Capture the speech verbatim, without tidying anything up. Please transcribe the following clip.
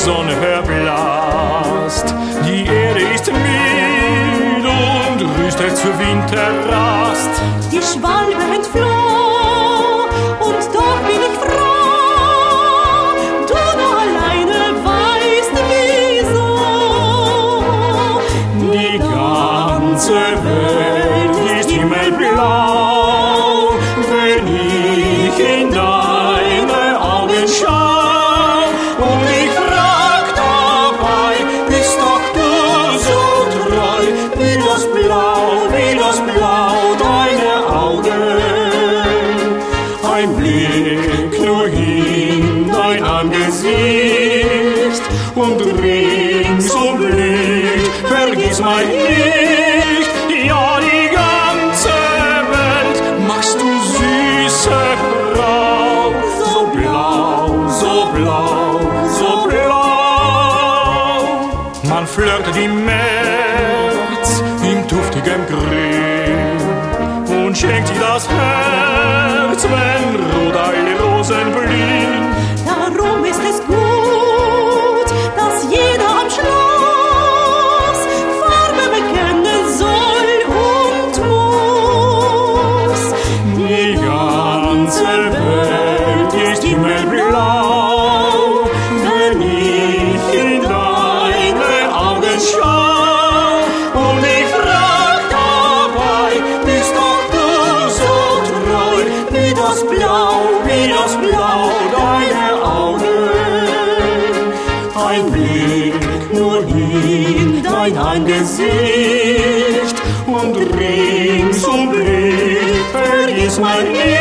Sonne verblasst. Die Erde ist müd und rüstet zur Winterrast. Die Schwalbe entfloh und doch bin ich froh, du nur alleine weißt wieso. Die ganze Welt ist himmelblau, wenn ich in deine Augen schau. Und ich frag dabei, bist doch du so treu, wie das Blau, wie das Blau deiner Augen. Ein Blick nur in dein Angesicht und rings um Licht, vergiss mein nicht. Ja, die ganze Welt machst du süße Frau, so blau, so blau, so blau. Man flirtet im März im duftigen Grün und schenkt sich das Herz, wenn rot alle Rosen blühen. Darum ist es gut, dass jeder am Schloss Farbe bekennen soll und muss. Die ganze Welt ist himmelblau, wenn ich in deine Augen schau. Und ich frag dabei, bist doch du so treu, wie das Blau, wie das Blau deiner Augen. Ein Blick nur in dein Angesicht und rings um Blick, vergiss mein nicht.